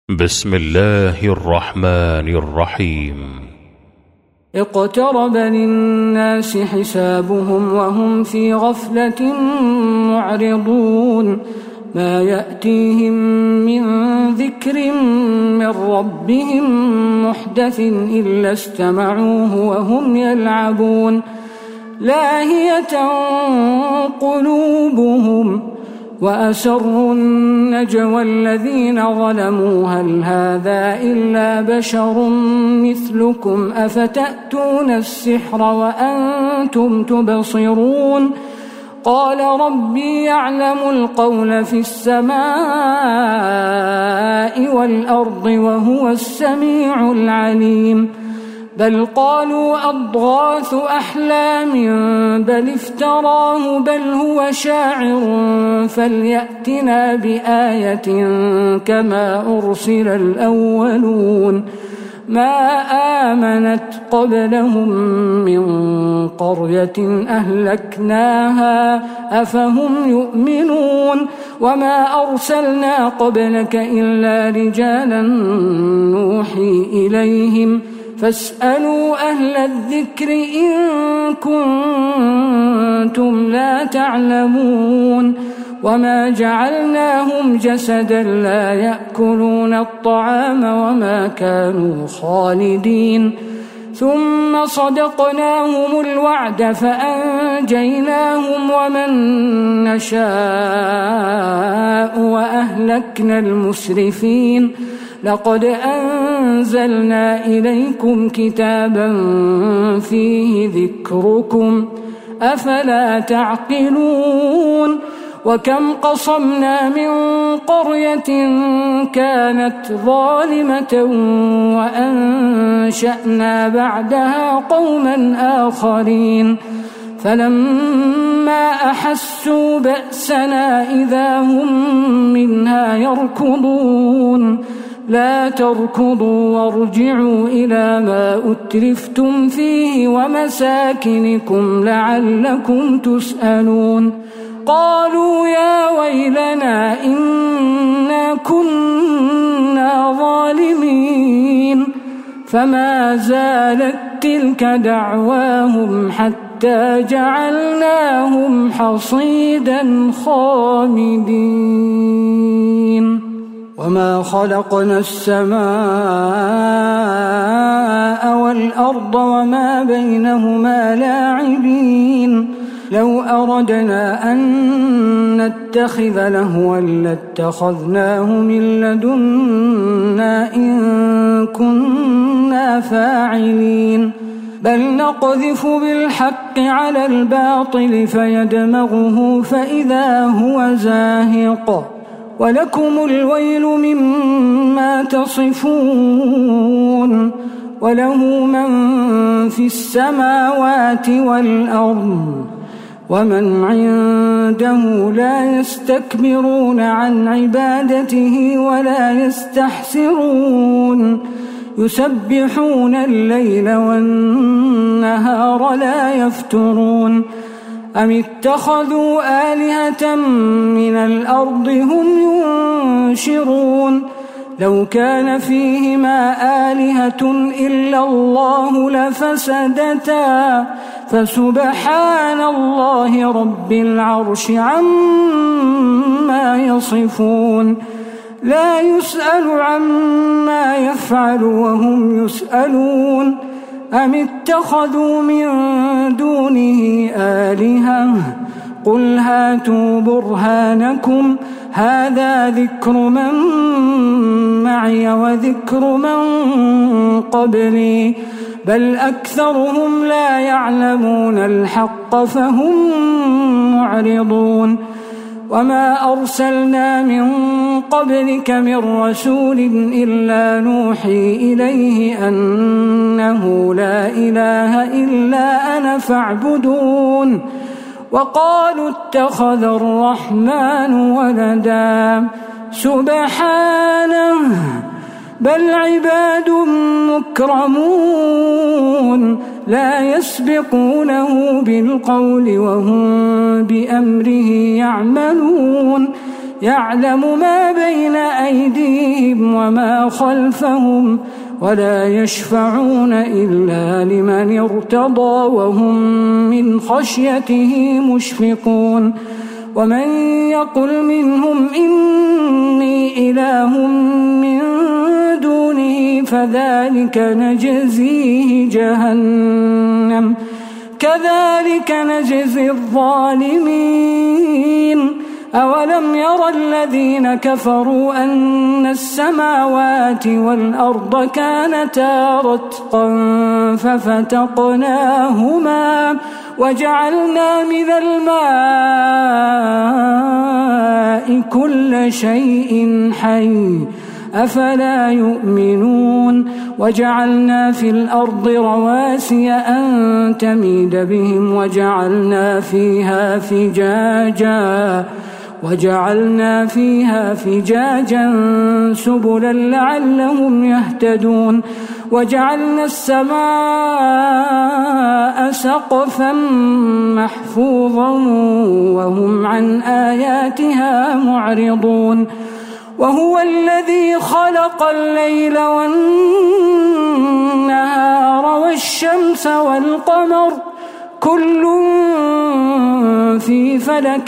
بسم الله الرحمن الرحيم. اقترب للناس حسابهم وهم في غفلة معرضون ما يأتيهم من ذكر من ربهم محدث إلا استمعوه وهم يلعبون لاهية قلوبهم وأسروا النجوى الذين ظلموا هل هذا إلا بشر مثلكم أفتأتون السحر وأنتم تبصرون قال ربي يعلم القول في السماء والأرض وهو السميع العليم بل قالوا أضغاث أحلام بل افتراه بل هو شاعر فليأتنا بآية كما أرسل الأولون ما آمنت قبلهم من قرية أهلكناها أفهم يؤمنون وما أرسلنا قبلك إلا رجالا نوحي إليهم فاسألوا أهل الذكر إن كنتم لا تعلمون وما جعلناهم جسدا لا يأكلون الطعام وما كانوا خالدين ثم صدقناهم الوعد فأنجيناهم ومن نشاء وأهلكنا المسرفين لقد أنزلنا إليكم كتابا فيه ذكركم أفلا تعقلون وكم قصمنا من قرية كانت ظالمة وأنشأنا بعدها قوما آخرين فلما أحسوا بأسنا إذا هم منها يركضون لا تركضوا وارجعوا إلى ما أترفتم فيه ومساكنكم لعلكم تسألون قالوا يا ويلنا إنا كنا ظالمين فما زالت تلك دعواهم حتى جعلناهم حصيدا خامدين وما خلقنا السماء والأرض وما بينهما لاعبين لو أردنا أن نتخذ لهوا لاتخذناه من لدنا إن كنا فاعلين بل نقذف بالحق على الباطل فيدمغه فإذا هو زاهق ولكم الويل مما تصفون وله من في السماوات والأرض ومن عنده لا يستكبرون عن عبادته ولا يستحسرون يسبحون الليل والنهار لا يفترون أم اتخذوا آلهة من الأرض هم ينشرون لو كان فيهما آلهة إلا الله لفسدتا فسبحان الله رب العرش عما يصفون لا يسأل عما يفعل وهم يسألون أم اتخذوا من دونه آلهة قل هاتوا برهانكم هذا ذكر من معي وذكر من قبلي بل أكثرهم لا يعلمون الحق فهم معرضون وما أرسلنا من قبلك من رسول إلا نوحي إليه أنه لا إله إلا أنا فاعبدون وقالوا اتخذ الرحمن ولدا سبحانه بل عباد مكرمون لا يسبقونه بالقول وهم بأمره يعملون يعلم ما بين أيديهم وما خلفهم ولا يشفعون إلا لمن ارتضى وهم من خشيته مشفقون ومن يقل منهم إني إله من دونه فذلك نجزيه جهنم كذلك نجزي الظالمين أولم ير الذين كفروا أن السماوات والأرض كانتا رتقا ففتقناهما وجعلنا من الماء كل شيء حي أفلا يؤمنون وجعلنا في الأرض رواسي أن تميد بهم وجعلنا فيها فجاجا سبلا لعلهم يهتدون وجعلنا السماء سقفا محفوظا وهم عن آياتها معرضون وهو الذي خلق الليل والنهار والشمس والقمر كل في فلك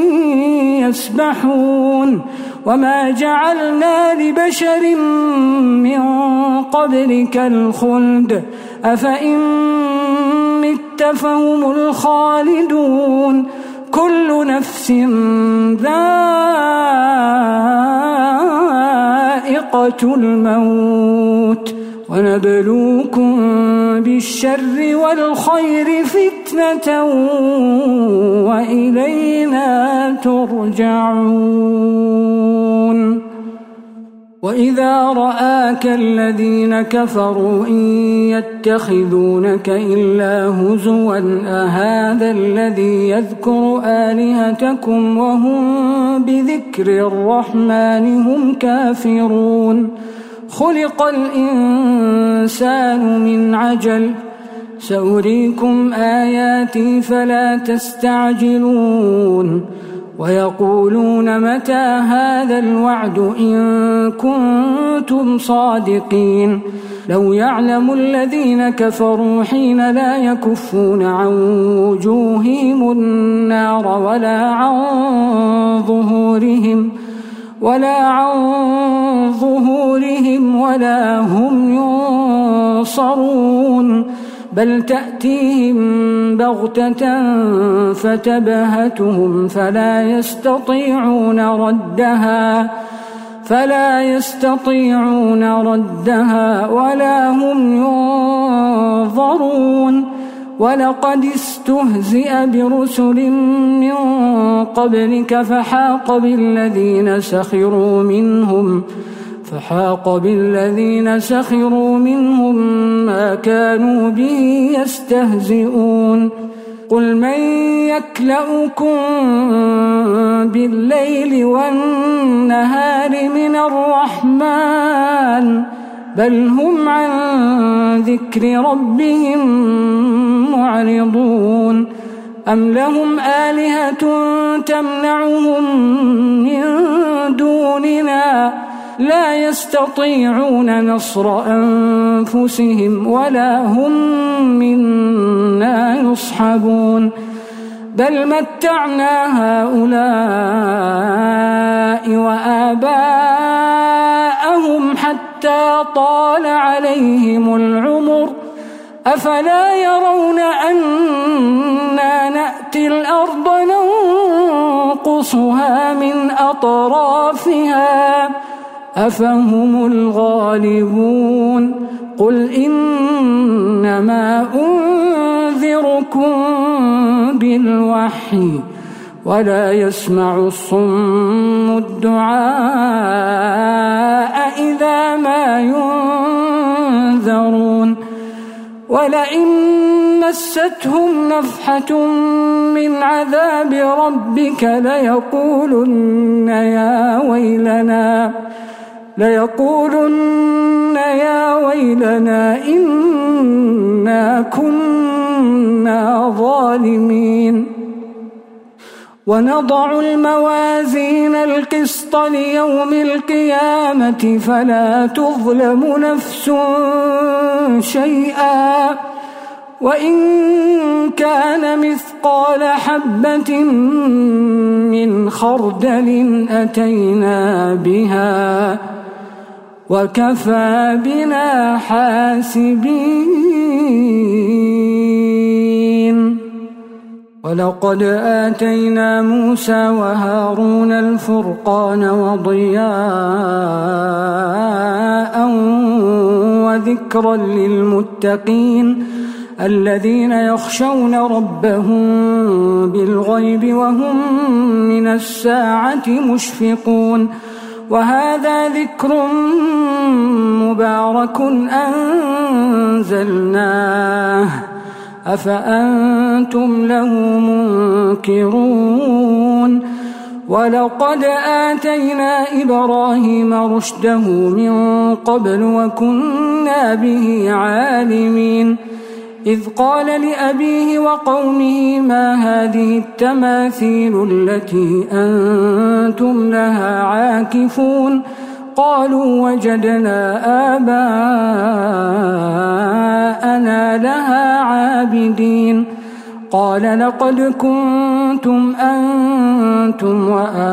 يسبحون وما جعلنا لبشر من قبلك الخلد أفإن مت فهم الخالدون كل نفس ذائقة الموت ونبلوكم بالشر والخير فتنة وإلينا ترجعون وإذا رآك الذين كفروا إن يتخذونك إلا هزوا أهذا الذي يذكر آلهتكم وهم بذكر الرحمن هم كافرون خلق الإنسان من عجل سأريكم آياتي فلا تستعجلون ويقولون متى هذا الوعد إن كنتم صادقين لو يعلم الذين كفروا حين لا يكفون عن وجوههم النار ولا عن ظهورهم ولا هم ينصرون بل تأتيهم بغتة فتبهتهم فلا يستطيعون ردها ولا هم ينظرون ولقد استهزئ برسل من قبلك فحاق بالذين سخروا منهم ما كانوا به يستهزئون قل من يكلؤكم بالليل والنهار من الرحمن بل هم عن ذكر ربهم معرضون أم لهم آلهة تمنعهم من دوننا لا يستطيعون نصر أنفسهم ولا هم منا يصحبون بل متعنا هؤلاء وآباءهم حتى طال عليهم العمر أفلا يرون أنا نأتي الأرض ننقصها من أطرافها أفهم الغالبون قل إنما أنذركم بالوحي ولا يسمع الصم الدعاء إذا ما ينذرون ولئن مستهم نفحة من عذاب ربك ليقولن يا ويلنا إنا كنا ظالمين ونضع الموازين الموازين القسط ليوم القيامة فلا تظلم نفس شيئا وإن كان مثقال حبة من خردل أتينا بها وكفى بنا حاسبين. ولقد آتينا موسى وهارون الفرقان وضياء وذكرا للمتقين الذين يخشون ربهم بالغيب وهم من الساعة مشفقون. وهذا ذكر مبارك أنزلناه أفأنتم له منكرون. ولقد آتينا إبراهيم رشده من قبل وكنا به عالمين إذ قال لأبيه وقومه ما هذه التماثيل التي أنتم لها عاكفون قالوا وجدنا آباءنا لها عابدين قال لقد كنتم أنتم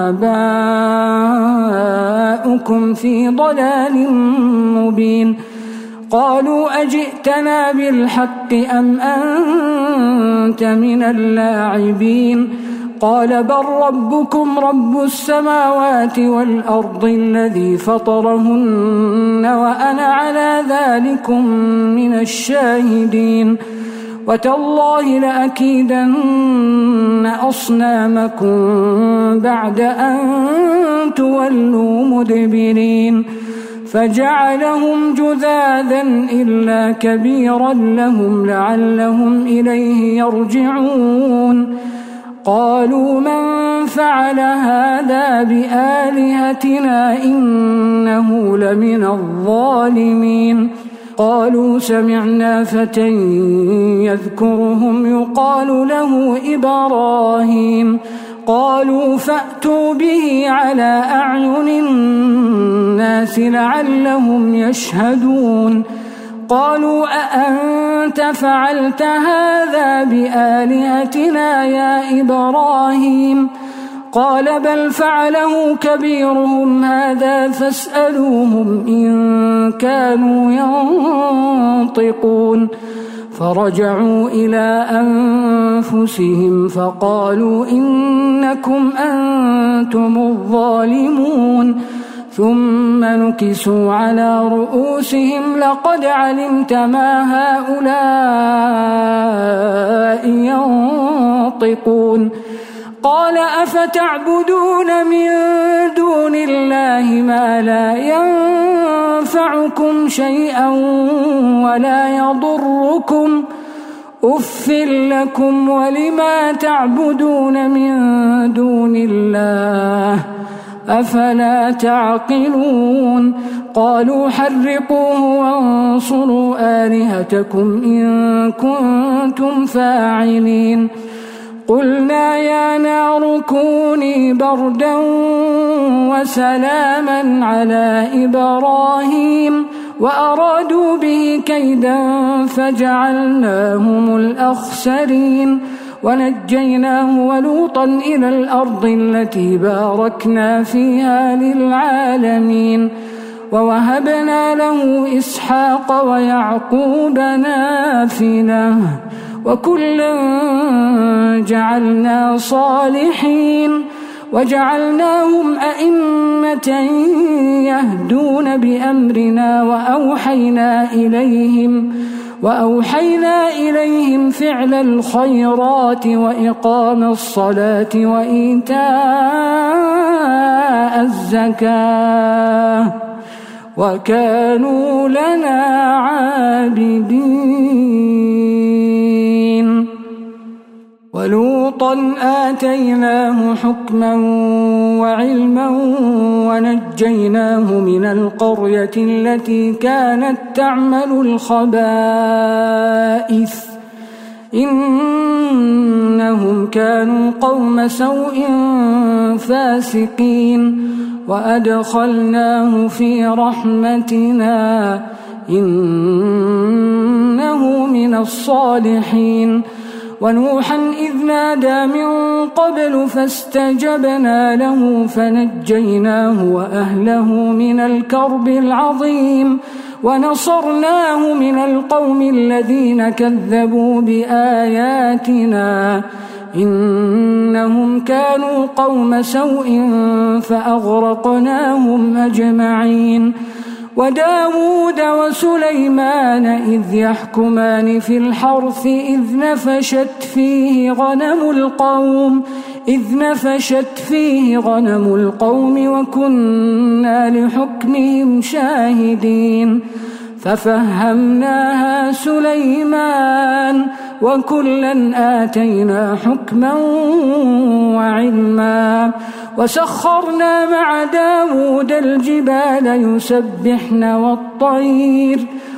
وآباؤكم في ضلال مبين قالوا أجئتنا بالحق أم أنت من اللاعبين قال بل ربكم رب السماوات والأرض الذي فطرهن وأنا على ذلكم من الشاهدين وتالله لأكيدن أصنامكم بعد أن تولوا مدبرين فجعلهم جذاذا إلا كبيرا لهم لعلهم إليه يرجعون قالوا من فعل هذا بآلهتنا إنه لمن الظالمين قالوا سمعنا فتى يذكرهم يقال له إبراهيم قالوا فأتوا به على أعين الناس لعلهم يشهدون قالوا أأنت فعلت هذا بآلهتنا يا إبراهيم قال بل فعله كبيرهم هذا فاسألوهم إن كانوا ينطقون فرجعوا إلى أنفسهم فقالوا إنكم أنتم الظالمون ثم نكسوا على رؤوسهم لقد علمت ما هؤلاء ينطقون قال أفتعبدون من دون الله ما لا ينفعكم شيئا ولا يضركم أف لكم ولما تعبدون من دون الله أفلا تعقلون قالوا حرقوه وانصروا آلهتكم إن كنتم فاعلين قلنا يا نار كوني بردا وسلاما على إبراهيم وأرادوا به كيدا فجعلناهم الأخسرين ونجيناه ولوطا إلى الأرض التي باركنا فيها للعالمين ووهبنا له إسحاق ويعقوب نافلة وكلا جعلنا صالحين وجعلناهم أئمة يهدون بأمرنا وأوحينا إليهم فعل الخيرات وإقام الصلاة وإيتاء الزكاة وكانوا لنا عابدين ولوطا آتيناه حكما وعلما ونجيناه من القرية التي كانت تعمل الخبائث إنهم كانوا قوم سوء فاسقين وأدخلناه في رحمتنا إنه من الصالحين ونوحا إذ نادى من قبل فاستجبنا له فنجيناه وأهله من الكرب العظيم ونصرناه من القوم الذين كذبوا بآياتنا إنهم كانوا قوم سوء فأغرقناهم أجمعين وداود وسليمان إذ يحكمان في الحرث إذ نفشت فيه غنم القوم وكنا لحكمهم شاهدين ففهمناها سليمان وكلا آتينا حكما وعلما وسخرنا مع داود الجبال يسبحن والطير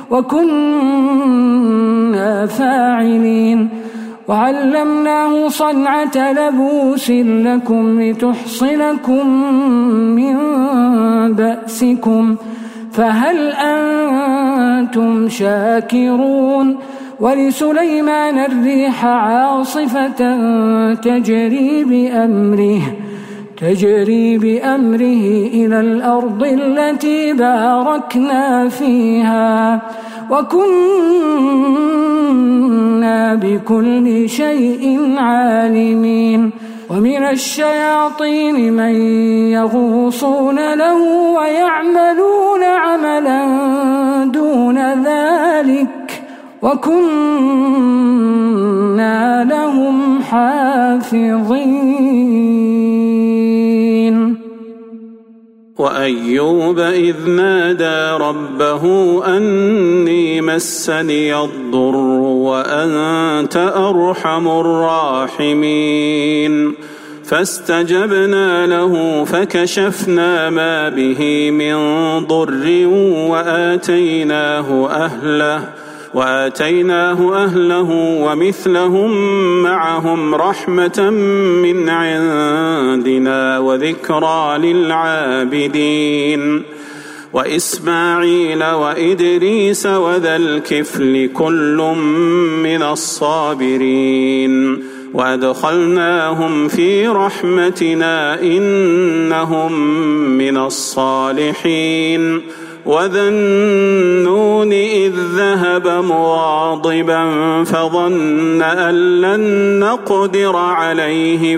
وكنا فاعلين وعلمناه صنعة لبوس لكم لتحصنكم من بأسكم فهل أنتم شاكرون ولسليمان الريح عاصفة تجري بأمره إلى الأرض التي باركنا فيها وكنا بكل شيء عالمين ومن الشياطين من يغوصون له ويعملون عملا دون ذلك وكنا لهم حافظين وأيوب إذ نادى ربه أني مسني الضر وأنت أرحم الراحمين فاستجبنا له فكشفنا ما به من ضر وآتيناه أهله ومثلهم معهم رحمة من عندنا وذكرى للعابدين وإسماعيل وإدريس وذا الكفل كل من الصابرين وأدخلناهم في رحمتنا إنهم من الصالحين وذا النون إذ ذهب مغاضبا فظن أن لن نقدر عليه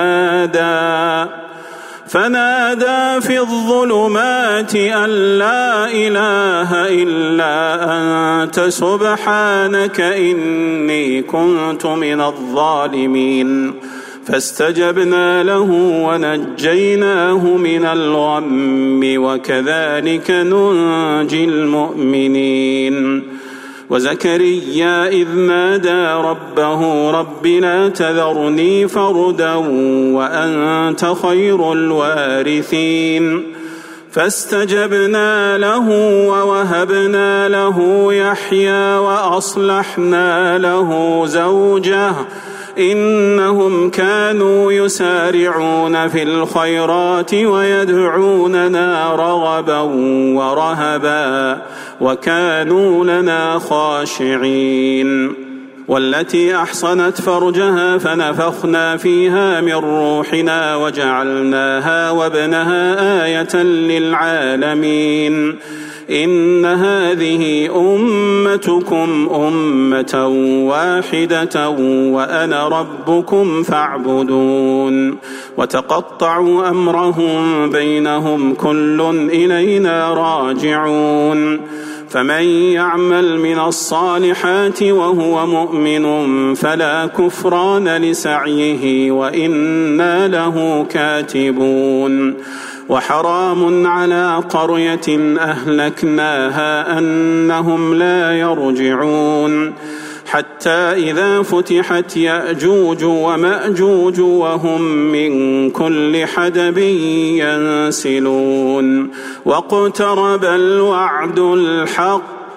فنادى في الظلمات أن لا إله إلا أنت سبحانك إني كنت من الظالمين فاستجبنا له ونجيناه من الغم وكذلك ننجي المؤمنين وزكريا إذ نادى ربه رب لا تذرني فردا وأنت خير الوارثين فاستجبنا له ووهبنا له يحيى وأصلحنا له زوجه إنهم كانوا يسارعون في الخيرات ويدعوننا رغبا ورهبا وكانوا لنا خاشعين والتي أحصنت فرجها فنفخنا فيها من روحنا وجعلناها وابنها آية للعالمين إن هذه أمتكم أمة واحدة وأنا ربكم فاعبدون وتقطعوا أمرهم بينهم كل إلينا راجعون فمن يعمل من الصالحات وهو مؤمن فلا كفران لسعيه وإنا له كاتبون وحرام على قرية أهلكناها أنهم لا يرجعون حتى إذا فتحت يأجوج ومأجوج وهم من كل حدب ينسلون واقترب الوعد الحق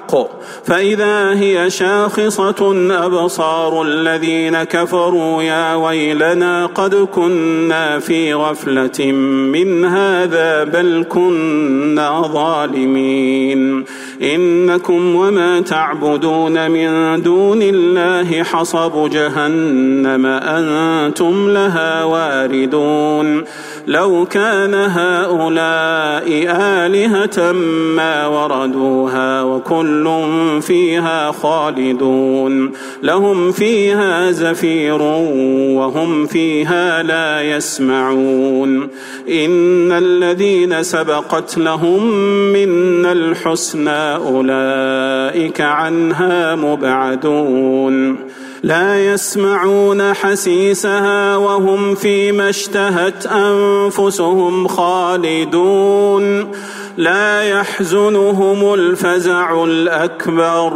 فإذا هي شاخصة أبصار الذين كفروا يا ويلنا قد كنا في غفلة من هذا بل كنا ظالمين إنكم وما تعبدون من دون الله حصب جهنم أنتم لها واردون لو كان هؤلاء آلهة ما وردوها وكل فيها خالدون لهم فيها زفير وهم فيها لا يسمعون إن الذين سبقت لهم منا الحسنى أولئك عنها مبعدون لا يسمعون حسيسها وهم فيما اشتهت أنفسهم خالدون لا يحزنهم الفزع الأكبر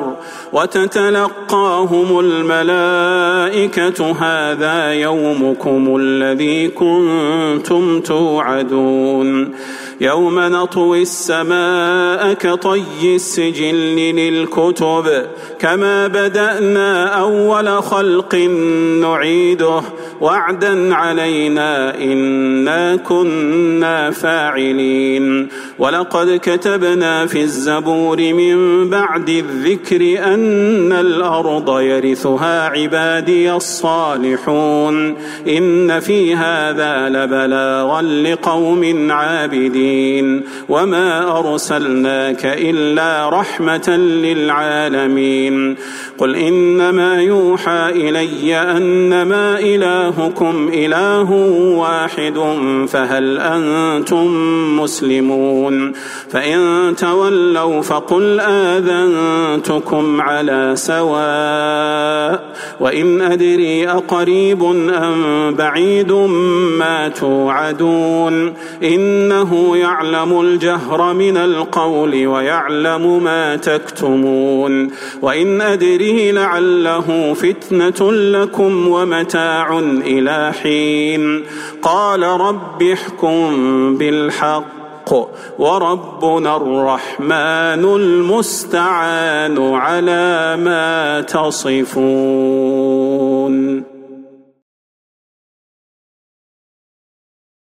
وتتلقاهم الملائكة هذا يومكم الذي كنتم توعدون يوم نطوي السماء كطي السجل للكتب كما بدأنا أول خلق نعيده وعدا علينا إنا كنا فاعلين ولقد كتبنا في الزبور من بعد الذكر أن الأرض يرثها عبادي الصالحون إن في هذا لبلاغا لقوم عابدين وما أرسلناك إلا رحمة للعالمين قل إنما يوحى إلي أنما إلهكم إله واحد فهل أنتم مسلمون فإن تولوا فقل آذنتكم على سواء وإن أدري أقريب أم بعيد ما توعدون إنه يعلم الجهر من القول ويعلم ما تكتمون وإن أدري لعله فتنة لكم ومتاع إلى حين قال رب احكم بالحق وربنا الرحمن المستعان على ما تصفون.